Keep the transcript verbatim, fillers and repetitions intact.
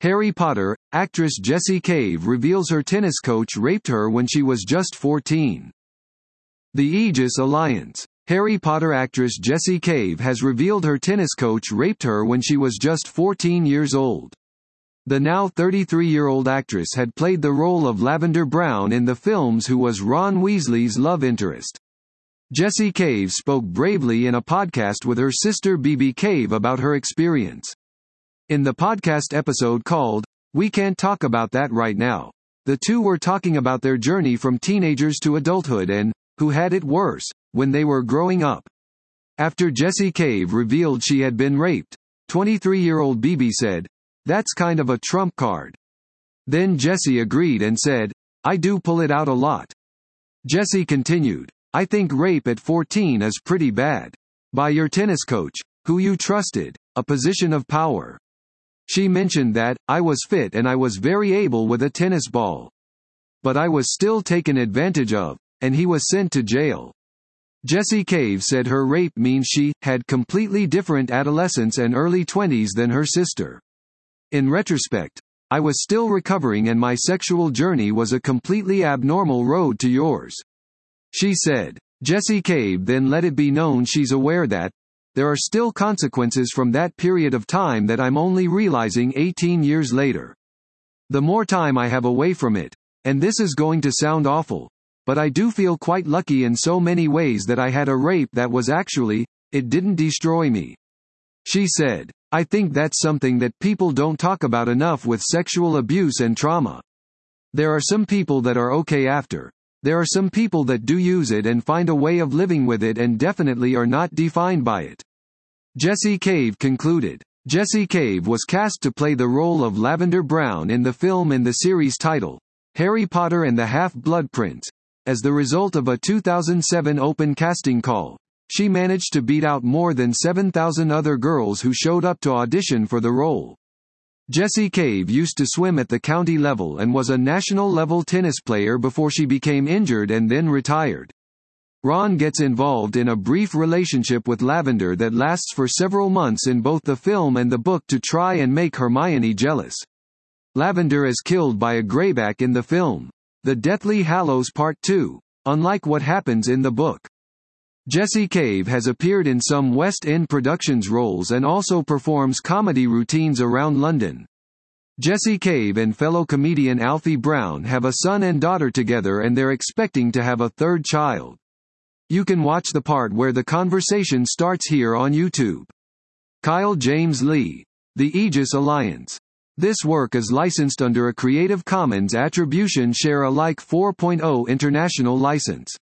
Harry Potter, actress Jessie Cave reveals her tennis coach raped her when she was just fourteen. The Aegis Alliance. Harry Potter actress Jessie Cave has revealed her tennis coach raped her when she was just fourteen years old. The now thirty-three-year-old actress had played the role of Lavender Brown in the films, who was Ron Weasley's love interest. Jessie Cave spoke bravely in a podcast with her sister B B Cave about her experience. In the podcast episode called, "We Can't Talk About That Right Now," the two were talking about their journey from teenagers to adulthood and who had it worse when they were growing up. After Jessie Cave revealed she had been raped, twenty-three-year-old B B said, "That's kind of a trump card." Then Jessie agreed and said, "I do pull it out a lot." Jessie continued, "I think rape at fourteen is pretty bad. By your tennis coach, who you trusted, a position of power." She mentioned that, "I was fit and I was very able with a tennis ball. But I was still taken advantage of, and he was sent to jail." Jessie Cave said her rape means she had completely different adolescence and early twenties than her sister. "In retrospect, I was still recovering and my sexual journey was a completely abnormal road to yours," she said. Jessie Cave then let it be known she's aware that there are still consequences from that period of time that I'm only realizing eighteen years later. "The more time I have away from it, and this is going to sound awful, but I do feel quite lucky in so many ways that I had a rape that was actually, it didn't destroy me," she said. "I think that's something that people don't talk about enough with sexual abuse and trauma. There are some people that are okay after. There are some people that do use it and find a way of living with it and definitely are not defined by it," Jessie Cave concluded. Jessie Cave was cast to play the role of Lavender Brown in the film and the series title, Harry Potter and the Half-Blood Prince. As the result of a two thousand seven open casting call, she managed to beat out more than seven thousand other girls who showed up to audition for the role. Jessie Cave used to swim at the county level and was a national-level tennis player before she became injured and then retired. Ron gets involved in a brief relationship with Lavender that lasts for several months in both the film and the book to try and make Hermione jealous. Lavender is killed by a Greyback in the film, The Deathly Hallows Part two, unlike what happens in the book. Jessie Cave has appeared in some West End Productions roles and also performs comedy routines around London. Jessie Cave and fellow comedian Alfie Brown have a son and daughter together and they're expecting to have a third child. You can watch the part where the conversation starts here on YouTube. Kyle James Lee. The Aegis Alliance. This work is licensed under a Creative Commons Attribution Share Alike four point oh international license.